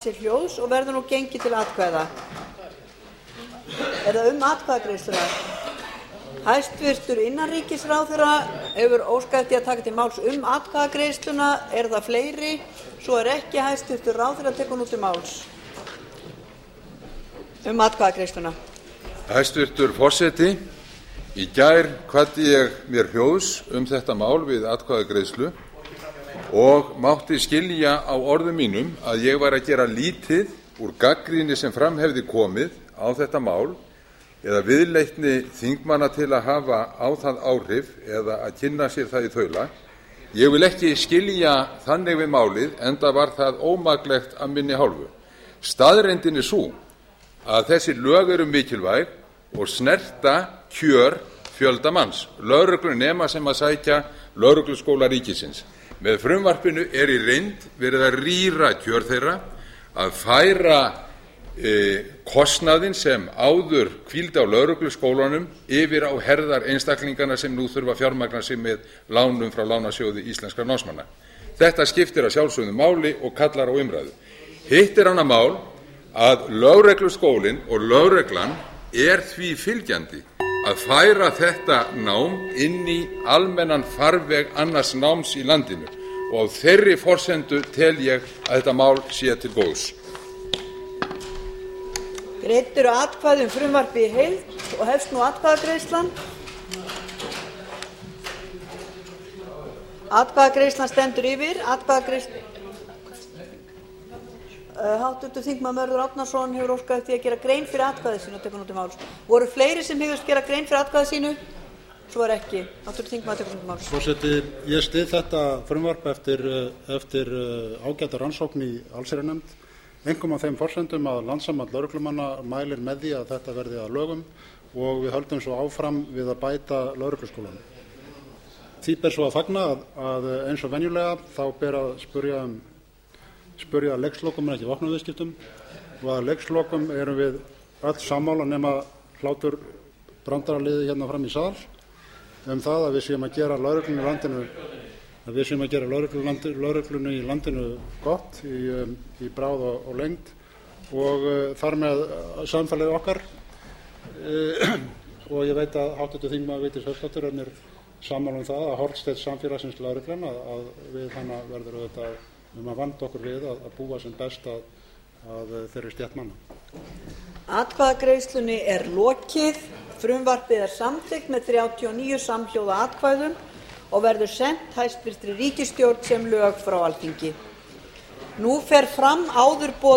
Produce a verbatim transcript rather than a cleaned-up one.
til hljóðs og verður nú gengið til atkvæða. Er það um atkvæðagreiðsluna? Hæstvirtur innanríkisráðherra hefur óskað eftir að taka til máls um atkvæðagreiðsluna. Er það fleiri? Svo er ekki. Hæstvirtur ráðherra tekur nú til máls um atkvæðagreiðsluna. Hæstvirtur forseti, í gær kvaddi ég mér hljóðs um þetta mál við atkvæðagreiðslu og mátti skilja á orðum mínum að ég var að gera lítið úr gagnrýni sem fram hefði komið á þetta mál eða viðleitni þingmanna til að hafa á það áhrif eða að kynna sér það í þaula. Ég vil ekki skilja þannig við málið, enda var það ómaklegt af minni hálfu. Staðreyndin er sú að þessi lög eru mikilvæg og snerta kjör fjölda manns, lögreglunema sem að sækja lögregluskóla ríkisins. Með frumvarpinu er í reynd verið að rýra kjör þeirra, að færa e, kostnaðinn sem áður hvíldi á lögregluskólanum yfir á herðar einstaklingana sem nú þurfa að fjármagna sig með lánum frá Lánasjóði íslenskra námsmanna. Þetta skiptir að sjálfsögðu máli og kallar á umræðu. Hitt er annað mál að lögregluskólinn og lögreglan er því fylgjandi að færa þetta nám inn í almennan farveg annars náms í landinu og á þeirri forsendu tel ég að þetta mál sé til góðs. Greidd eru atkvæði um frumvarpið í heild og hefst nú atkvæðagreiðslan. Atkvæðagreiðslan stendur yfir. Atkvæðagreiðslan Háttvirtur þingmaður Mörður Árnason hefur óskað eftir að gera grein fyrir atkvæði sínu og tekur nú til máls. Voru fleiri sem hygðust gera grein fyrir atkvæði sínu? Svo er ekki. Háttvirtur þingmaður tekur nú til máls. Forseti, ég styð þetta frumvarp eftir, eftir ágæta rannsókn í allsherjarnefnd, einkum á þeim forsendum að Landssamband lögreglumanna mælir með því að þetta verði að lögum og við höldum svo áfram við að bæta lögregluskólann. Því ber svo að fagna að, að eins og venjulega þá ber að spurja um spurja að leikslokum en ekki vopnaviðskiptum og að leikslokum erum við öll sammála nema hlátur brandaraliði hérna fram í sal um það að við séum að gera lögreglunni í landinu að við séum að gera lögreglunni í landinu gott í, um, í bráð og, og lengd og uh, þar með samfélagið okkar uh, og ég veit að háttvirtur þingmaður Vigdís Hauksdóttir er mér sammála um það að hornsteinn samfélagsins lögreglan að, að við hana verður auðvitað um að vanda okkur við að, að búa sem best að, að þeirri stétt manna. Atkvæðagreiðslunni er lokið. Frumvarpið er samþykkt með þrjátíu og níu samhljóða atkvæðum og verður sent hæstvirtri ríkisstjórn sem lög frá Alþingi. Nú fer fram áður boðuð